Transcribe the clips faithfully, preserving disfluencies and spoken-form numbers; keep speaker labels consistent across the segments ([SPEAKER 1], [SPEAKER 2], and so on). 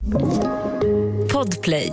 [SPEAKER 1] Podplay.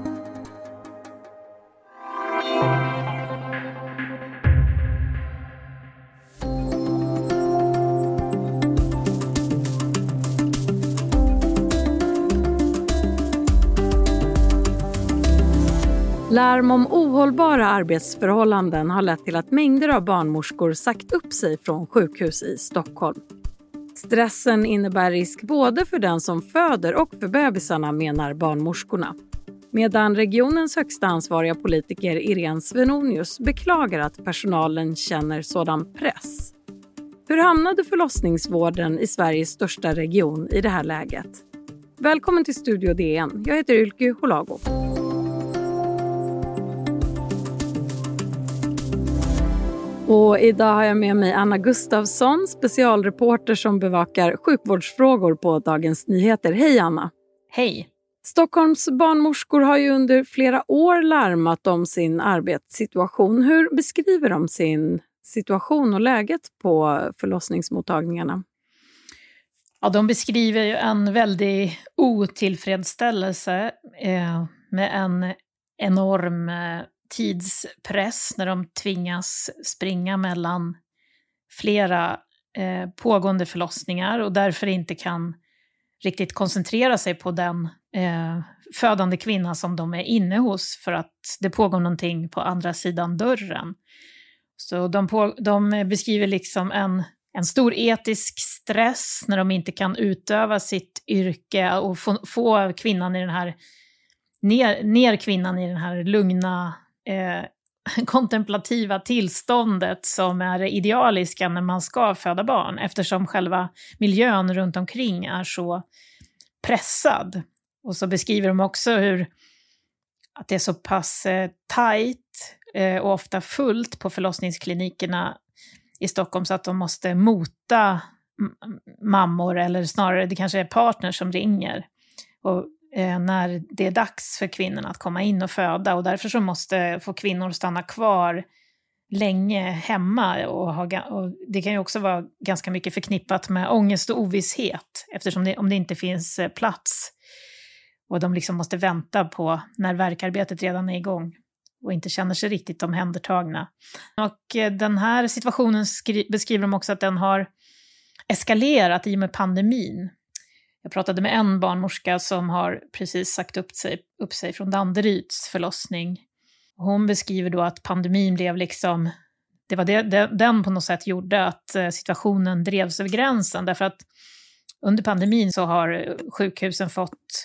[SPEAKER 2] Larm om ohållbara arbetsförhållanden har lett till att mängder av barnmorskor sagt upp sig från sjukhus i Stockholm. Stressen innebär risk både för den som föder och för bebisarna, menar barnmorskorna. Medan regionens högsta ansvariga politiker Irene Svenonius beklagar att personalen känner sådan press. Hur hamnade förlossningsvården i Sveriges största region i det här läget? Välkommen till Studio D N. Jag heter Ylke Holago. Och idag har jag med mig Anna Gustafsson, specialreporter som bevakar sjukvårdsfrågor på Dagens Nyheter. Hej Anna!
[SPEAKER 3] Hej!
[SPEAKER 2] Stockholms barnmorskor har ju under flera år larmat om sin arbetssituation. Hur beskriver de sin situation och läget på förlossningsmottagningarna?
[SPEAKER 3] Ja, de beskriver ju en väldig otillfredsställelse eh, med en enorm eh, tidspress när de tvingas springa mellan flera eh, pågående förlossningar och därför inte kan riktigt koncentrera sig på den eh, födande kvinna som de är inne hos för att det pågår någonting på andra sidan dörren. Så de, på, de beskriver liksom en, en stor etisk stress när de inte kan utöva sitt yrke och få, få kvinnan i den här ner, ner kvinnan i den här lugna Eh, kontemplativa tillståndet som är det idealiska när man ska föda barn, eftersom själva miljön runt omkring är så pressad. Och så beskriver de också hur att det är så pass eh, tajt eh, och ofta fullt på förlossningsklinikerna i Stockholm så att de måste mota m- mammor, eller snarare det kanske är partner som ringer och när det är dags för kvinnorna att komma in och föda, och därför så måste få kvinnor stanna kvar länge hemma och, ha, och det kan ju också vara ganska mycket förknippat med ångest och ovisshet, eftersom det, om det inte finns plats och de liksom måste vänta på när verkarbetet redan är igång och inte känner sig riktigt omhändertagna. Och den här situationen skri- beskriver de också att den har eskalerat i och med pandemin. Jag pratade med en barnmorska som har precis sagt upp sig, upp sig från Danderyds förlossning. Hon beskriver då att pandemin blev liksom, det var det, det, den på något sätt gjorde att situationen drevs över gränsen. Därför att under pandemin så har sjukhusen fått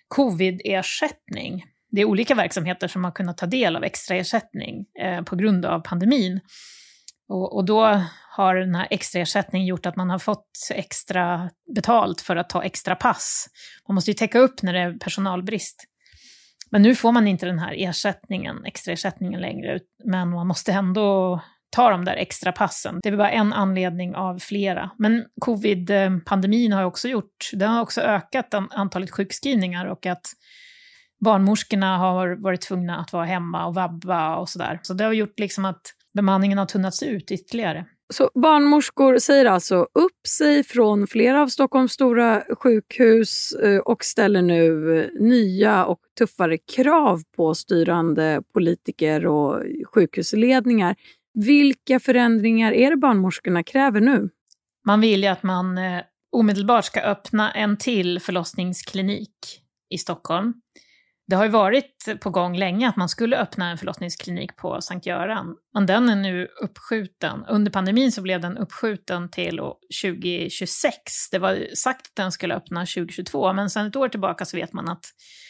[SPEAKER 3] covid-ersättning. Det är olika verksamheter som har kunnat ta del av extra ersättning eh, på grund av pandemin. Och, och då har den här extra ersättningen gjort att man har fått extra betalt för att ta extra pass. Man måste ju täcka upp när det är personalbrist. Men nu får man inte den här ersättningen, extra ersättningen längre. Men man måste ändå ta de där extra passen. Det är bara en anledning av flera. Men covid-pandemin har också gjort, den har också ökat antalet sjukskrivningar och att barnmorskorna har varit tvungna att vara hemma och vabba och sådär. Så det har gjort liksom att bemanningen har tunnats ut ytterligare.
[SPEAKER 2] Så barnmorskor säger alltså upp sig från flera av Stockholms stora sjukhus och ställer nu nya och tuffare krav på styrande politiker och sjukhusledningar. Vilka förändringar är det barnmorskorna kräver nu?
[SPEAKER 3] Man vill ju att man omedelbart ska öppna en till förlossningsklinik i Stockholm. Det har ju varit på gång länge att man skulle öppna en förlossningsklinik på Sankt Göran. Men den är nu uppskjuten. Under pandemin så blev den uppskjuten till tjugo tjugosex. Det var sagt att den skulle öppna tjugo tjugotvå. Men sen ett år tillbaka så vet man att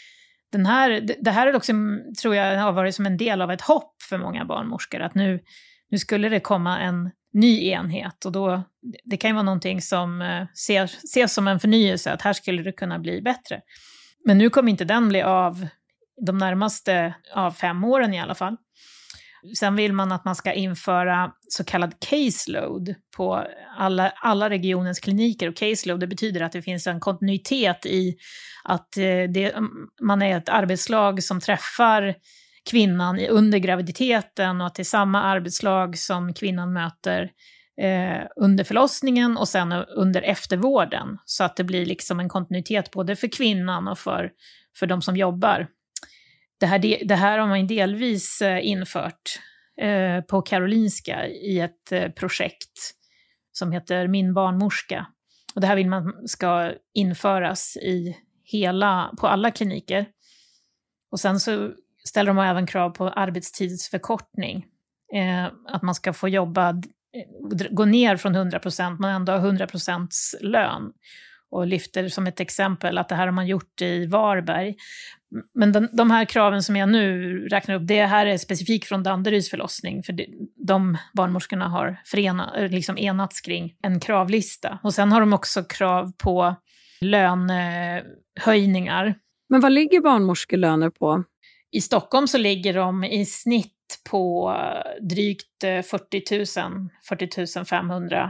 [SPEAKER 3] den här, det här är också, tror jag, har varit som en del av ett hopp för många barnmorskor. Att nu, nu skulle det komma en ny enhet. Och då, det kan ju vara någonting som ses, ses som en förnyelse. Att här skulle det kunna bli bättre. Men nu kommer inte den bli av de närmaste av fem åren i alla fall. Sen vill man att man ska införa så kallad caseload på alla, alla regionens kliniker. Och caseload, det betyder att det finns en kontinuitet i att det, man är ett arbetslag som träffar kvinnan under graviditeten och att det är samma arbetslag som kvinnan möter eh, under förlossningen och sen under eftervården. Så att det blir liksom en kontinuitet både för kvinnan och för, för de som jobbar. Det här, det, det här har man delvis eh, infört eh, på Karolinska i ett eh, projekt som heter Min barnmorska. Och det här vill man ska införas i hela, på alla kliniker. Och sen så ställer de även krav på arbetstidsförkortning. Eh, att man ska få jobba, gå ner från hundra procent men ändå ha hundra procent lön. Och lyfter som ett exempel att det här har man gjort i Varberg. Men den, de här kraven som jag nu räknar upp, det här är specifikt från Danderyds förlossning. För det, de barnmorskorna har förena, liksom enats kring en kravlista. Och sen har de också krav på lönehöjningar.
[SPEAKER 2] Men vad ligger barnmorskelöner på?
[SPEAKER 3] I Stockholm så ligger de i snitt på drygt fyrtio tusen, fyrtio tusen femhundra.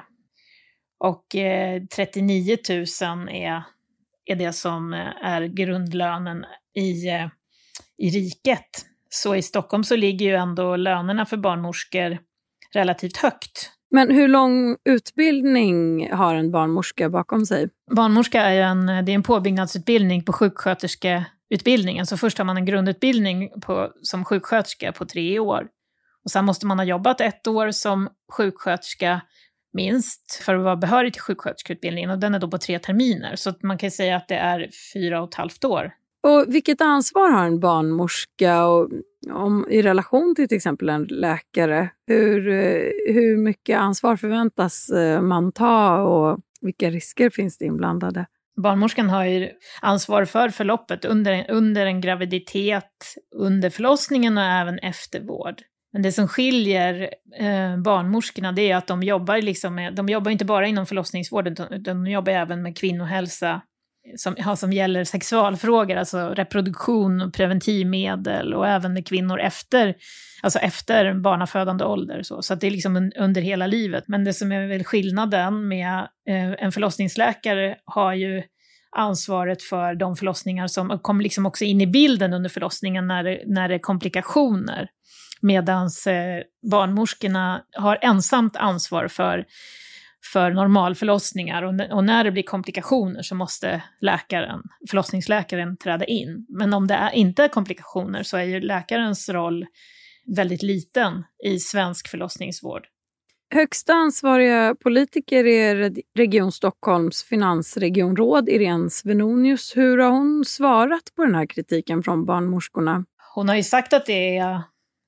[SPEAKER 3] Och eh, trettionio tusen är, är det som är grundlönen i, eh, i riket. Så i Stockholm så ligger ju ändå lönerna för barnmorskor relativt högt. Men
[SPEAKER 2] hur lång utbildning har en barnmorska bakom sig?
[SPEAKER 3] Barnmorska är en, det är en påbyggnadsutbildning på sjuksköterskeutbildningen. Så först har man en grundutbildning på, som sjuksköterska på tre år. Och sen måste man ha jobbat ett år som sjuksköterska minst för att vara behörig till sjuksköterskeutbildningen. Och den är då på tre terminer. Så att man kan säga att det är fyra och ett halvt år.
[SPEAKER 2] Och vilket ansvar har en barnmorska och, om, i relation till till exempel en läkare? Hur, hur mycket ansvar förväntas man ta och vilka risker finns det inblandade?
[SPEAKER 3] Barnmorskan har ju ansvar för förloppet under, under en graviditet, under förlossningen och även eftervård. Men det som skiljer eh, barnmorskorna det är att de jobbar, liksom med, de jobbar inte bara inom förlossningsvården utan de jobbar även med kvinnohälsa som, ja, som gäller sexualfrågor, alltså reproduktion och preventivmedel och även med kvinnor efter, alltså efter barnafödande ålder. Så, så att det är liksom un, under hela livet. Men det som är väl skillnaden med eh, en förlossningsläkare har ju ansvaret för de förlossningar som kommer liksom också in i bilden under förlossningen när det, när det är komplikationer. Medan eh, barnmorskorna har ensamt ansvar för, för normalförlossningar. Och, och när det blir komplikationer så måste läkaren, förlossningsläkaren träda in. Men om det är, inte är komplikationer så är ju läkarens roll väldigt liten i svensk förlossningsvård.
[SPEAKER 2] Högsta ansvariga politiker är Region Stockholms finansregionråd Irene Svenonius. Hur har hon svarat på den här kritiken från barnmorskorna?
[SPEAKER 3] Hon har ju sagt att det är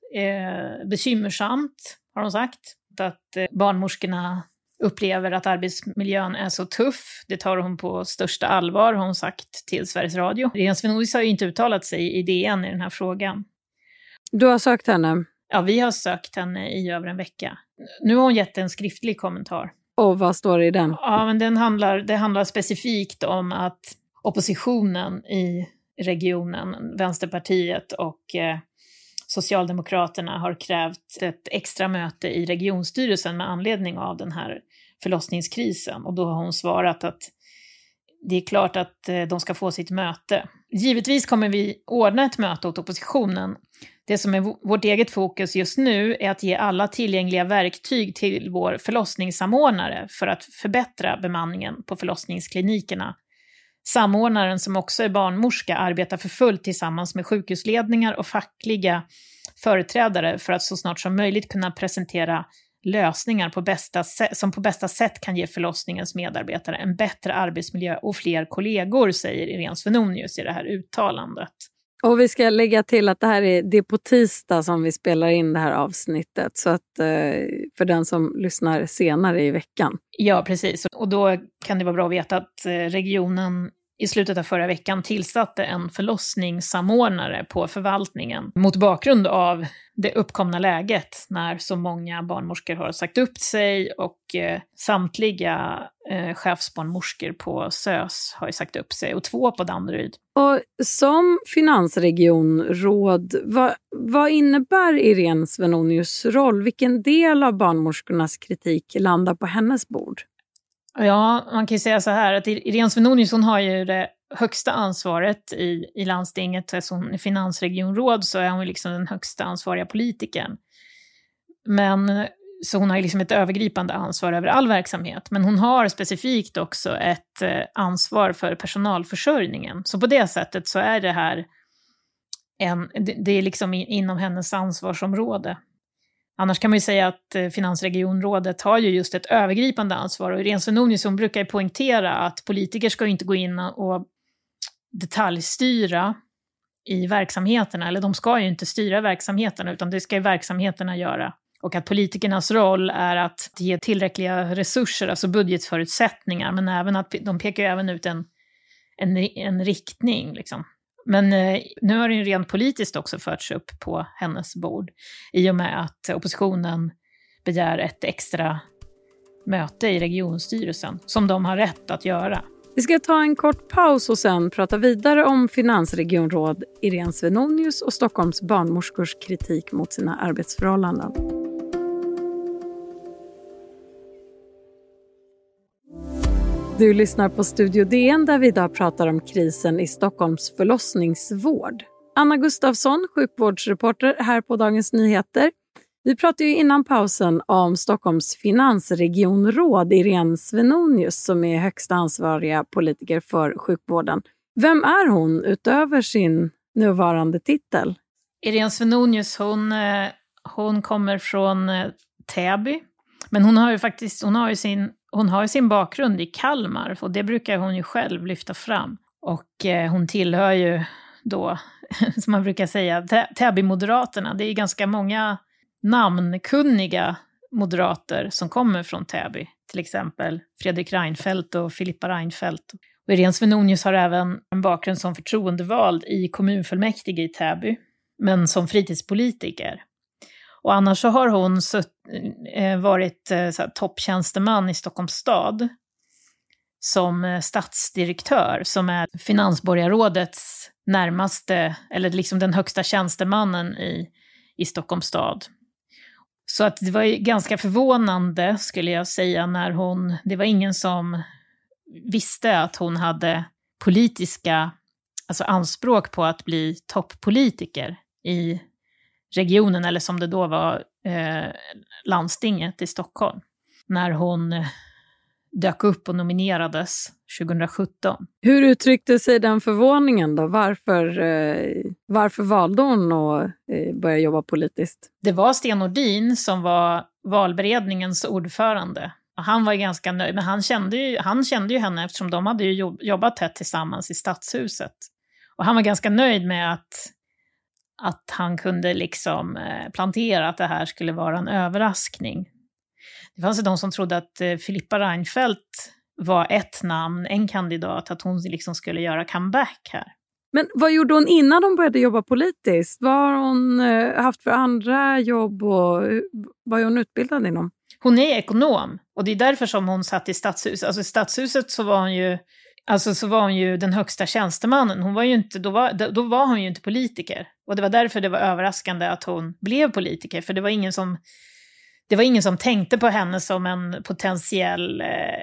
[SPEAKER 3] eh, bekymmersamt, har hon sagt. Att eh, barnmorskorna upplever att arbetsmiljön är så tuff. Det tar hon på största allvar, har hon sagt till Sveriges Radio. Irene Svenonius har ju inte uttalat sig i D N i den här frågan.
[SPEAKER 2] Du har sökt henne?
[SPEAKER 3] Ja, vi har sökt henne i över en vecka. Nu har hon gett en skriftlig kommentar.
[SPEAKER 2] Och vad står det i den?
[SPEAKER 3] Ja, men den handlar, det handlar specifikt om att oppositionen i regionen, Vänsterpartiet och eh, Socialdemokraterna har krävt ett extra möte i regionstyrelsen med anledning av den här förlossningskrisen. Och då har hon svarat att det är klart att eh, de ska få sitt möte. Givetvis kommer vi ordna ett möte åt oppositionen. Det som är v- vårt eget fokus just nu är att ge alla tillgängliga verktyg till vår förlossningssamordnare för att förbättra bemanningen på förlossningsklinikerna. Samordnaren, som också är barnmorska, arbetar för fullt tillsammans med sjukhusledningar och fackliga företrädare för att så snart som möjligt kunna presentera lösningar på bästa sätt, som på bästa sätt kan ge förlossningens medarbetare en bättre arbetsmiljö och fler kollegor, säger Irene Svenonius i det här uttalandet.
[SPEAKER 2] Och vi ska lägga till att det här är, det är på tisdag som vi spelar in det här avsnittet. Så att för den som lyssnar senare i veckan.
[SPEAKER 3] Ja, precis. Och då kan det vara bra att veta att regionen i slutet av förra veckan tillsatte en förlossningssamordnare på förvaltningen mot bakgrund av det uppkomna läget när så många barnmorskor har sagt upp sig och eh, samtliga eh, chefsbarnmorskor på S Ö S har sagt upp sig och två på Danderyd.
[SPEAKER 2] Och som finansregionråd, vad, vad innebär Irene Svenonius roll? Vilken del av barnmorskornas kritik landar på hennes bord?
[SPEAKER 3] Ja, man kan ju säga så här att Irene Svenonius, hon har ju det högsta ansvaret i, i landstinget. Som finansregionråd så är hon liksom den högsta ansvariga politikern. Men Så hon har ju liksom ett övergripande ansvar över all verksamhet. Men hon har specifikt också ett eh, ansvar för personalförsörjningen. Så på det sättet så är det här en, det, det är liksom in, inom hennes ansvarsområde. Annars kan man ju säga att eh, Finansregionrådet har ju just ett övergripande ansvar. Och Irene Svenonius, hon brukar ju poängtera att politiker ska ju inte gå in och detaljstyra i verksamheterna. Eller de ska ju inte styra verksamheterna, utan det ska ju verksamheterna göra. Och att politikernas roll är att ge tillräckliga resurser, alltså budgetförutsättningar, men även att de pekar även ut en, en, en riktning. Liksom. Men eh, nu har det ju rent politiskt också förts upp på hennes bord i och med att oppositionen begär ett extra möte i regionstyrelsen som de har rätt att göra.
[SPEAKER 2] Vi ska ta en kort paus och sen prata vidare om finansregionråd Irene Svenonius och Stockholms barnmorskors kritik mot sina arbetsförhållanden. Du lyssnar på Studio D N där vi idag pratar om krisen i Stockholms förlossningsvård. Anna Gustafsson, sjukvårdsreporter här på Dagens Nyheter. Vi pratade ju innan pausen om Stockholms finansregionråd Irene Svenonius som är högsta ansvariga politiker för sjukvården. Vem är hon utöver sin nuvarande titel?
[SPEAKER 3] Irene Svenonius, hon, hon kommer från Täby. Men hon har ju faktiskt hon har ju sin, hon har ju sin bakgrund i Kalmar och det brukar hon ju själv lyfta fram. Och eh, hon tillhör ju då, som man brukar säga, Täby-moderaterna. Det är ganska många namnkunniga moderater som kommer från Täby. Till exempel Fredrik Reinfeldt och Filippa Reinfeldt. Och Irene Svenonius har även en bakgrund som förtroendevald i kommunfullmäktige i Täby, men som fritidspolitiker. Och annars så har hon sutt, eh, varit eh, så här, topptjänsteman i Stockholms stad som eh, stadsdirektör, som är finansborgarrådets närmaste, eller liksom den högsta tjänstemannen i, i Stockholms stad. Så att det var ju ganska förvånande, skulle jag säga, när hon, det var ingen som visste att hon hade politiska, alltså anspråk på att bli toppolitiker i regionen, eller som det då var eh, landstinget i Stockholm, när hon eh, dök upp och nominerades tjugohundrasjutton.
[SPEAKER 2] Hur uttryckte sig den förvåningen då? Varför, eh, varför valde hon att eh, börja jobba politiskt?
[SPEAKER 3] Det var Sten Nordin som var valberedningens ordförande. Och han var ganska nöjd, men han kände, ju, han kände ju henne eftersom de hade ju jobbat tätt tillsammans i Stadshuset. Och han var ganska nöjd med att att han kunde liksom plantera att det här skulle vara en överraskning. Det fanns ju de som trodde att Filippa Reinfeldt var ett namn, en kandidat, att hon liksom skulle göra comeback här.
[SPEAKER 2] Men vad gjorde hon innan hon började jobba politiskt? Vad har hon haft för andra jobb och vad är hon utbildad inom?
[SPEAKER 3] Hon är ekonom och det är därför som hon satt i Stadshuset. Alltså i Stadshuset så var hon ju, alltså så var hon ju den högsta tjänstemannen. Hon var ju inte, då, var, då var hon ju inte politiker. Och det var därför det var överraskande att hon blev politiker. För det var ingen som, det var ingen som tänkte på henne som en potentiell eh,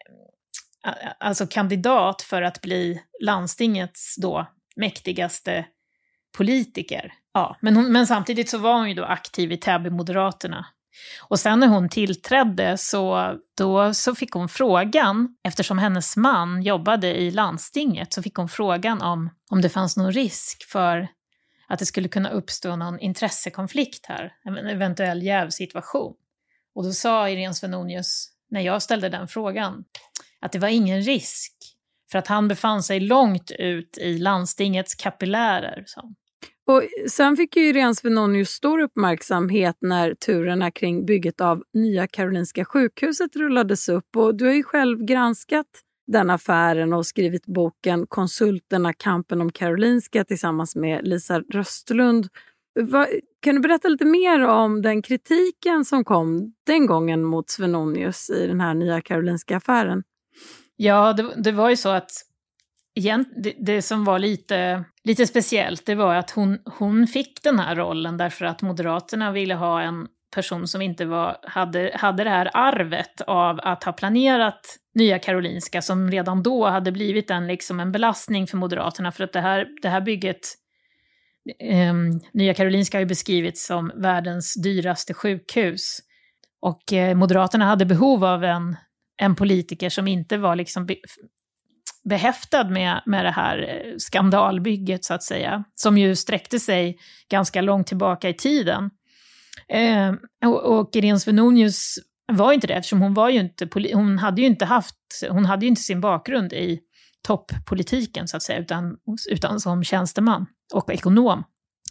[SPEAKER 3] alltså kandidat för att bli landstingets då mäktigaste politiker. Ja, men, hon, men samtidigt så var hon ju då aktiv i Täby-moderaterna. Och sen när hon tillträdde så, då, så fick hon frågan, eftersom hennes man jobbade i landstinget, så fick hon frågan om, om det fanns någon risk för att det skulle kunna uppstå någon intressekonflikt här, en eventuell jävsituation. Och då sa Irene Svenonius, när jag ställde den frågan, att det var ingen risk, för att han befann sig långt ut i landstingets kapillärer. Så.
[SPEAKER 2] Och sen fick ju Irene Svenonius stor uppmärksamhet när turerna kring bygget av Nya Karolinska sjukhuset rullades upp. Och du har ju själv granskat den affären och skrivit boken Konsulterna, kampen om Karolinska tillsammans med Lisa Röstlund. Kan du berätta lite mer om den kritiken som kom den gången mot Svenonius i den här Nya Karolinska affären?
[SPEAKER 3] Ja, det, det var ju så att igen, det, det som var lite, lite speciellt, det var att hon, hon fick den här rollen därför att Moderaterna ville ha en person som inte var, hade, hade det här arvet av att ha planerat Nya Karolinska, som redan då hade blivit en, liksom en belastning för Moderaterna, för att det här, det här bygget, eh, Nya Karolinska har ju beskrivits som världens dyraste sjukhus. Och eh, Moderaterna hade behov av en, en politiker som inte var liksom be, behäftad med, med det här skandalbygget så att säga, som ju sträckte sig ganska långt tillbaka i tiden. Eh, och, och Irene Svenonius var inte det, eftersom hon var ju inte, hon hade ju inte haft, hon hade ju inte sin bakgrund i topppolitiken så att säga, utan, utan som tjänsteman och ekonom.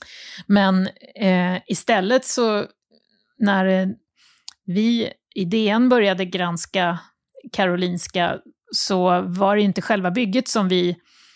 [SPEAKER 3] Men eh, istället så när vi i D N började granska Karolinska, så var det inte själva bygget som vi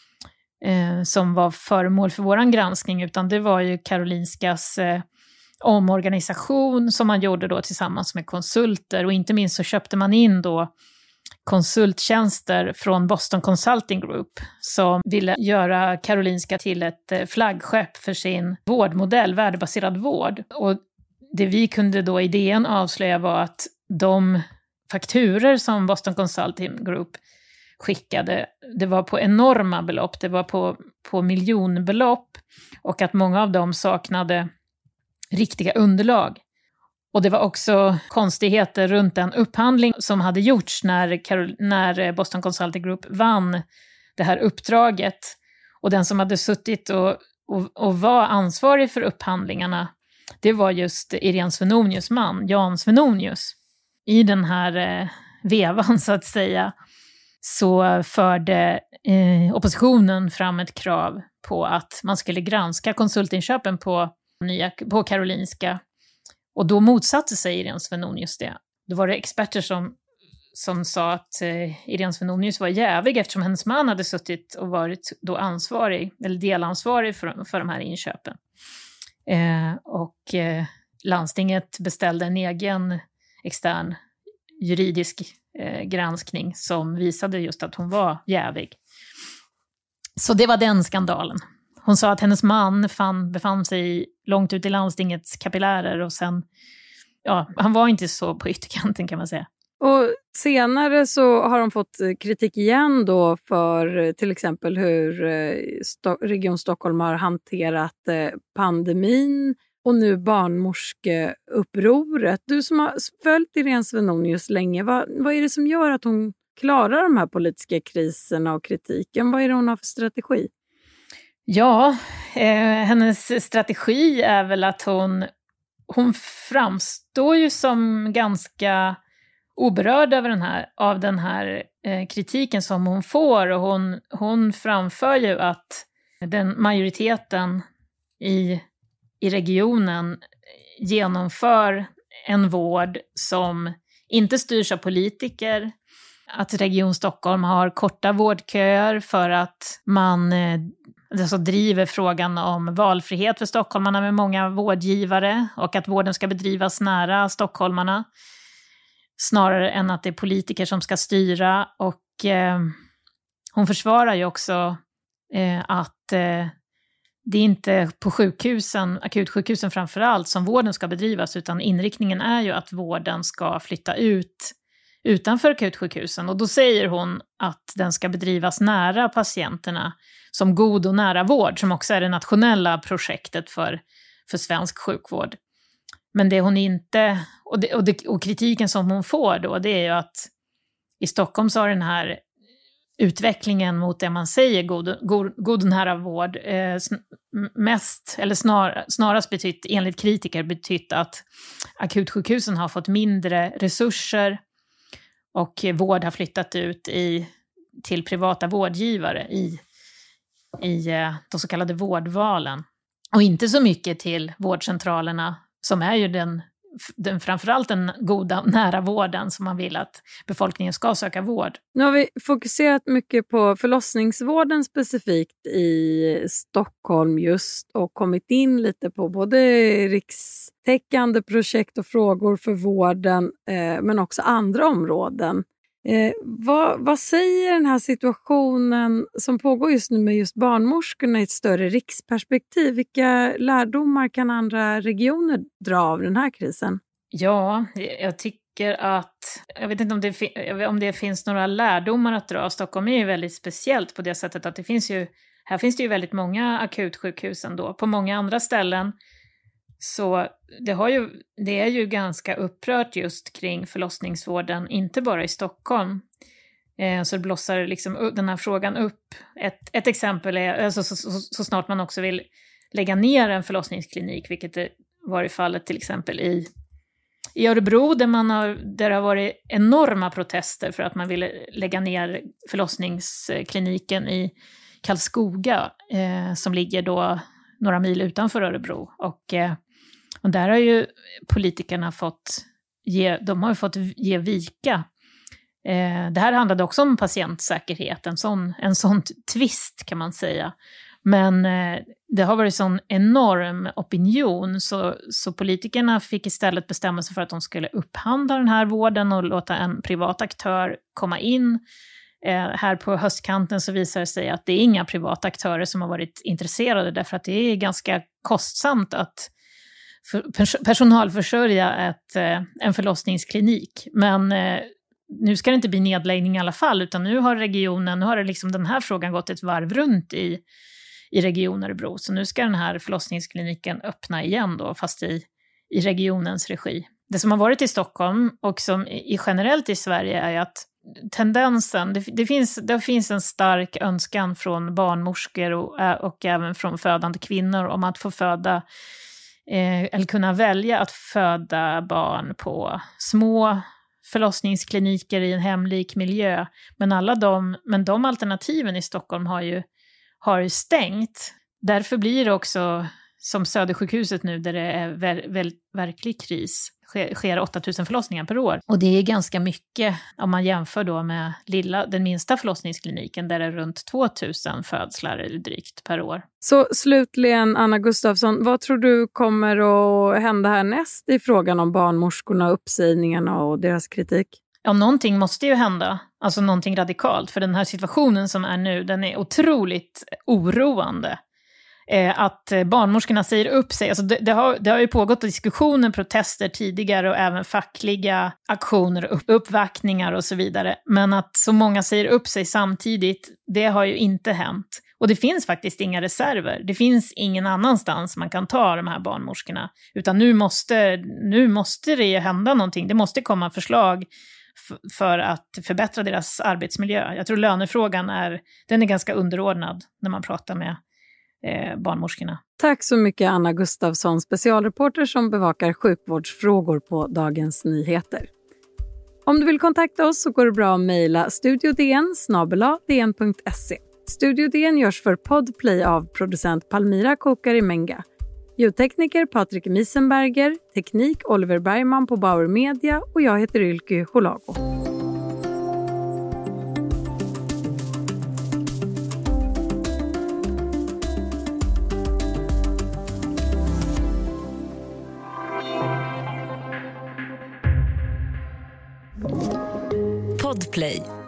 [SPEAKER 3] eh, som var föremål för våran granskning, utan det var ju Karolinskas eh, omorganisation som man gjorde då tillsammans med konsulter, och inte minst så köpte man in då konsulttjänster från Boston Consulting Group som ville göra Karolinska till ett flaggskepp för sin vårdmodell, värdebaserad vård. Och det vi kunde då i D N avslöja var att de fakturer som Boston Consulting Group skickade, det var på enorma belopp, det var på, på miljonbelopp, och att många av dem saknade riktiga underlag. Och det var också konstigheter runt den upphandling som hade gjorts när, Carol- när Boston Consulting Group vann det här uppdraget. Och den som hade suttit och, och, och var ansvarig för upphandlingarna, det var just Irene Svenonius man, Jan Svenonius. I den här eh, vevan så att säga så förde eh, oppositionen fram ett krav på att man skulle granska konsultinköpen på, nya, på Karolinska. Och då motsatte sig Irene Svenonius det. Då var det experter som, som sa att eh, Irene Svenonius var jävig eftersom hennes man hade suttit och varit då ansvarig, eller delansvarig för, för de här inköpen. Eh, och eh, landstinget beställde en egen extern juridisk eh, granskning som visade just att hon var jävig. Så det var den skandalen. Hon sa att hennes man fann, befann sig långt ut i landstingets kapillärer, och sen, ja, han var inte så på ytterkanten kan man säga.
[SPEAKER 2] Och senare så har de fått kritik igen då för till exempel hur Region Stockholm har hanterat pandemin och nu barnmorskeupproret. Du som har följt Irene Svenonius länge, vad, vad är det som gör att hon klarar de här politiska kriserna och kritiken? Vad är det hon har för strategi?
[SPEAKER 3] Ja, eh, hennes strategi är väl att hon, hon framstår ju som ganska oberörd över den här, av den här eh, kritiken som hon får, och hon, hon framför ju att den majoriteten i, i regionen genomför en vård som inte styrs av politiker, att Region Stockholm har korta vårdköer för att man eh, alltså driver frågan om valfrihet för stockholmarna med många vårdgivare, och att vården ska bedrivas nära stockholmarna snarare än att det är politiker som ska styra. Och eh, hon försvarar ju också eh, att eh, det är inte på sjukhusen, akutsjukhusen framförallt, som vården ska bedrivas, utan inriktningen är ju att vården ska flytta ut utanför akutsjukhusen. Och då säger hon att den ska bedrivas nära patienterna som god och nära vård, som också är det nationella projektet för, för svensk sjukvård. Men det hon inte, och, det, och, det, och kritiken som hon får då, det är ju att i Stockholm så har den här utvecklingen mot det man säger god, god, god och nära vård eh, mest, eller snar, snarast betytt, enligt kritiker, betytt att akutsjukhusen har fått mindre resurser och vård har flyttat ut i, till privata vårdgivare i, i de så kallade vårdvalen. Och inte så mycket till vårdcentralerna, som är ju den, den framförallt den goda nära vården som man vill att befolkningen ska söka vård.
[SPEAKER 2] Nu har vi fokuserat mycket på förlossningsvården specifikt i Stockholm just, och kommit in lite på både rikstäckande projekt och frågor för vården eh, men också andra områden. Eh, vad, vad säger den här situationen som pågår just nu med just barnmorskorna i ett större riksperspektiv? Vilka lärdomar kan andra regioner dra av den här krisen?
[SPEAKER 3] Ja, jag tycker att, jag vet inte om det, om det finns några lärdomar att dra. Stockholm är ju väldigt speciellt på det sättet att det finns ju, här finns det ju väldigt många akutsjukhus ändå. På många andra ställen Så det, har ju, det är ju ganska upprört just kring förlossningsvården, inte bara i Stockholm. Eh, så det blossar liksom den här frågan upp. Ett, ett exempel är alltså, så, så, så snart man också vill lägga ner en förlossningsklinik, vilket det var i fallet till exempel i, i Örebro, där, man har, där det har varit enorma protester för att man ville lägga ner förlossningskliniken i Karlskoga, eh, som ligger då några mil utanför Örebro. Och, eh, och där har ju politikerna fått ge, de har ju fått ge vika. Eh, det här handlade också om patientsäkerhet, en sån, en sån tvist kan man säga. Men eh, det har varit sån enorm opinion, så, så politikerna fick istället bestämma sig för att de skulle upphandla den här vården och låta en privat aktör komma in. Eh, här på höstkanten så visar det sig att det är inga privata aktörer som har varit intresserade, därför att det är ganska kostsamt att för, pers- personalförsörja ett, eh, en förlossningsklinik. Men eh, nu ska det inte bli nedläggning i alla fall, utan nu har regionen, nu har det liksom den här frågan gått ett varv runt i, i region Örebro. Så nu ska den här förlossningskliniken öppna igen då, fast i, i regionens regi. Det som har varit i Stockholm och som i, generellt i Sverige är att tendensen, det, det, finns, det finns en stark önskan från barnmorskor och, och även från födande kvinnor om att få föda eh, eller kunna välja att föda barn på små förlossningskliniker i en hemlik miljö. Men alla de, men de alternativen i Stockholm har ju, har ju stängt. Därför blir det också som Södersjukhuset nu, där det är ver, ver, verklig kris, sker, sker åtta tusen förlossningar per år. Och det är ganska mycket om man jämför då med lilla, den minsta förlossningskliniken, där det är runt två tusen födslar eller drygt per år.
[SPEAKER 2] Så slutligen, Anna Gustafsson, vad tror du kommer att hända härnäst i frågan om barnmorskorna, uppsägningarna och deras kritik?
[SPEAKER 3] Ja, någonting måste ju hända, alltså någonting radikalt, för den här situationen som är nu, den är otroligt oroande. Att barnmorskorna säger upp sig. Alltså det, det, har, det har ju pågått diskussioner, protester tidigare och även fackliga aktioner, upp, uppvaktningar och så vidare. Men att så många säger upp sig samtidigt, det har ju inte hänt. Och det finns faktiskt inga reserver. Det finns ingen annanstans man kan ta de här barnmorskorna. Utan nu måste, nu måste det ju hända någonting. Det måste komma förslag f- för att förbättra deras arbetsmiljö. Jag tror lönefrågan är, den är ganska underordnad när man pratar med Eh, barnmorskorna.
[SPEAKER 2] Tack så mycket, Anna Gustafsson, specialreporter som bevakar sjukvårdsfrågor på Dagens Nyheter. Om du vill kontakta oss så går det bra att mejla studiodn snabel-a dn punkt se. Studio D N görs för Podplay av producent Palmira Kokarimenga. Ljudtekniker Patrik Miesenberger, teknik Oliver Bergman på Bauer Media och jag heter Ylke Holago.
[SPEAKER 1] Podplay.